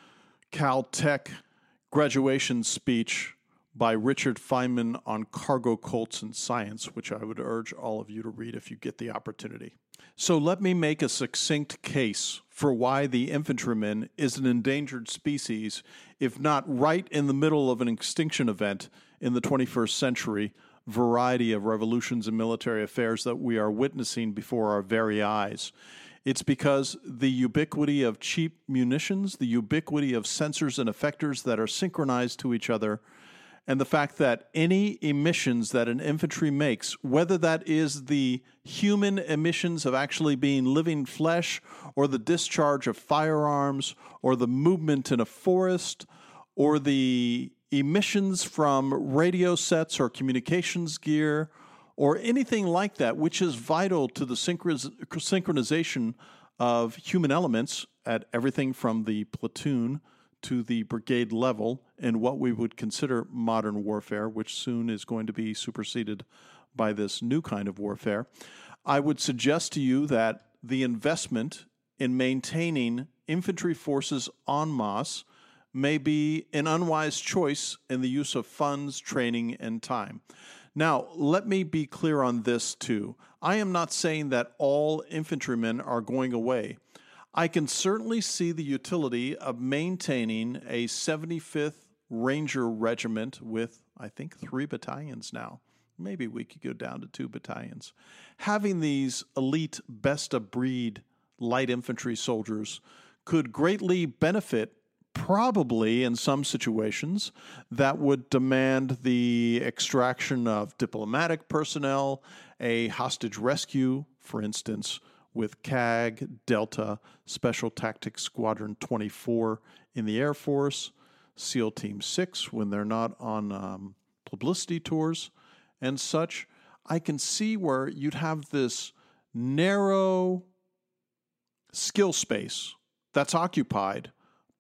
Caltech graduation speech by Richard Feynman on cargo cults and science, which I would urge all of you to read if you get the opportunity. So let me make a succinct case for why the infantryman is an endangered species, if not right in the middle of an extinction event in the twenty-first century variety of revolutions and military affairs that we are witnessing before our very eyes. It's because the ubiquity of cheap munitions, the ubiquity of sensors and effectors that are synchronized to each other, and the fact that any emissions that an infantry makes, whether that is the human emissions of actually being living flesh, or the discharge of firearms, or the movement in a forest, or the emissions from radio sets or communications gear, or anything like that, which is vital to the synchronization of human elements at everything from the platoon to the brigade level in what we would consider modern warfare, which soon is going to be superseded by this new kind of warfare. I would suggest to you that the investment in maintaining infantry forces en masse may be an unwise choice in the use of funds, training, and time. Now, let me be clear on this too. I am not saying that all infantrymen are going away. I can certainly see the utility of maintaining a seventy-fifth Ranger Regiment with, I think, three battalions now. Maybe we could go down to two battalions. Having these elite, best-of-breed light infantry soldiers could greatly benefit, probably in some situations, that would demand the extraction of diplomatic personnel, a hostage rescue, for instance, with C A G, Delta, Special Tactics Squadron twenty-four in the Air Force, SEAL Team six when they're not on um, publicity tours and such. I can see where you'd have this narrow skill space that's occupied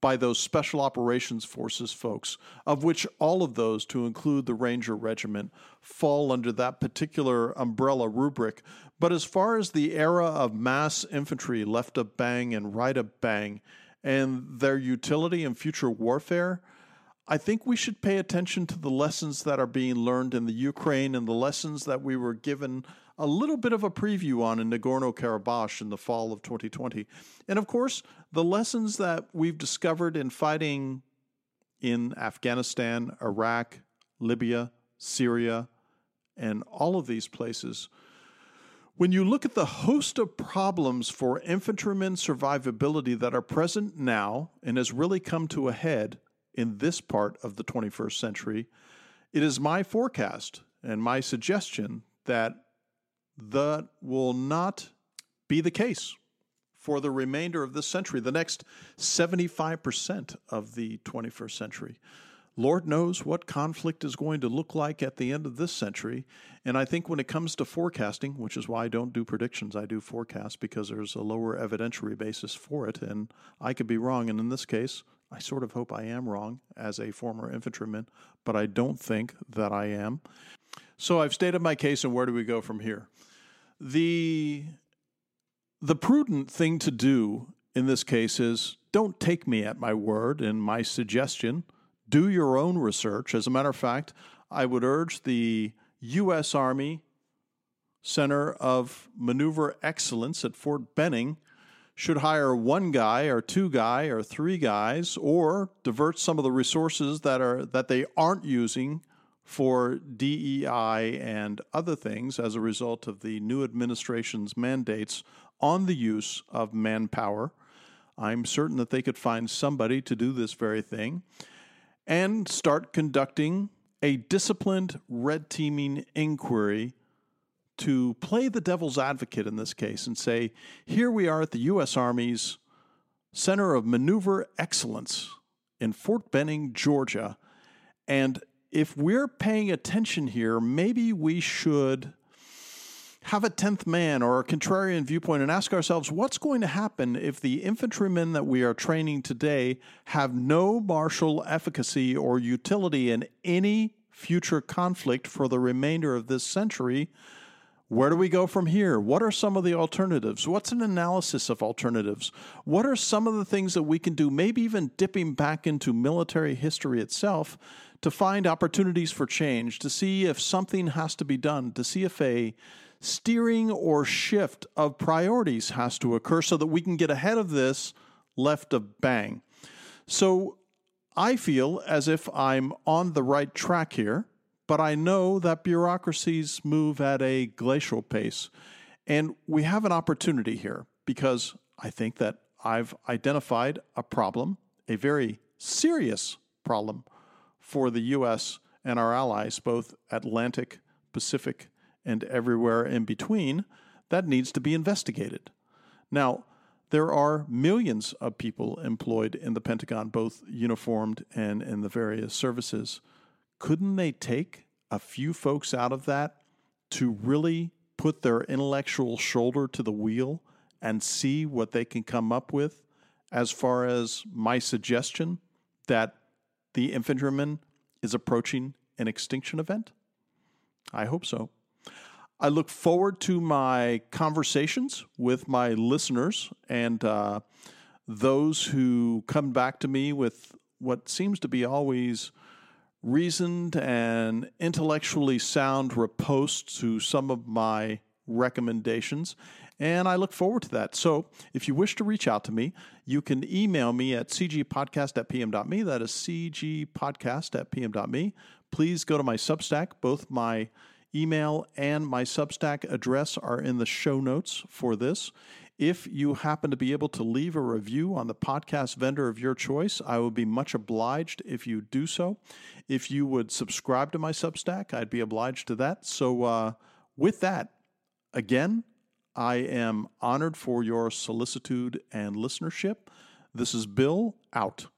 by those Special Operations Forces folks, of which all of those, to include the Ranger Regiment, fall under that particular umbrella rubric. But as far as the era of mass infantry, left of bang and right of bang, and their utility in future warfare, I think we should pay attention to the lessons that are being learned in the Ukraine and the lessons that we were given a little bit of a preview on in Nagorno-Karabakh in the fall of twenty twenty. And of course, the lessons that we've discovered in fighting in Afghanistan, Iraq, Libya, Syria, and all of these places. When you look at the host of problems for infantrymen survivability that are present now and has really come to a head in this part of the twenty-first century, it is my forecast and my suggestion that that will not be the case for the remainder of this century, the next seventy-five percent of the twenty-first century. Lord knows what conflict is going to look like at the end of this century. And I think when it comes to forecasting, which is why I don't do predictions, I do forecasts because there's a lower evidentiary basis for it. And I could be wrong. And in this case, I sort of hope I am wrong as a former infantryman, but I don't think that I am. So I've stated my case, and where do we go from here? The, the prudent thing to do in this case is don't take me at my word and my suggestion. Do your own research. As a matter of fact, I would urge the U S Army Center of Maneuver Excellence at Fort Benning should hire one guy or two guy or three guys, or divert some of the resources that are that they aren't using for D E I and other things as a result of the new administration's mandates on the use of manpower. I'm certain that they could find somebody to do this very thing and start conducting a disciplined red teaming inquiry to play the devil's advocate in this case and say, here we are at the U S Army's Center of Maneuver Excellence in Fort Benning, Georgia, and if we're paying attention here, maybe we should have a tenth man or a contrarian viewpoint and ask ourselves, what's going to happen if the infantrymen that we are training today have no martial efficacy or utility in any future conflict for the remainder of this century? Where do we go from here? What are some of the alternatives? What's an analysis of alternatives? What are some of the things that we can do, maybe even dipping back into military history itself, to find opportunities for change, to see if something has to be done, to see if a steering or shift of priorities has to occur so that we can get ahead of this left of bang. So I feel as if I'm on the right track here, but I know that bureaucracies move at a glacial pace. And we have an opportunity here because I think that I've identified a problem, a very serious problem for the U S and our allies, both Atlantic, Pacific, and everywhere in between, that needs to be investigated. Now, there are millions of people employed in the Pentagon, both uniformed and in the various services. Couldn't they take a few folks out of that to really put their intellectual shoulder to the wheel and see what they can come up with as far as my suggestion that the infantryman is approaching an extinction event? I hope so. I look forward to my conversations with my listeners and uh, those who come back to me with what seems to be always reasoned and intellectually sound riposte to some of my recommendations, and I look forward to that. So if you wish to reach out to me, you can email me at c g podcast at p m dot m e. That is c g podcast at p m dot m e. Please go to my Substack. Both my email and my Substack address are in the show notes for this. If you happen to be able to leave a review on the podcast vendor of your choice, I would be much obliged if you do so. If you would subscribe to my Substack, I'd be obliged to that. So uh, with that, again, I am honored for your solicitude and listenership. This is Bill, out.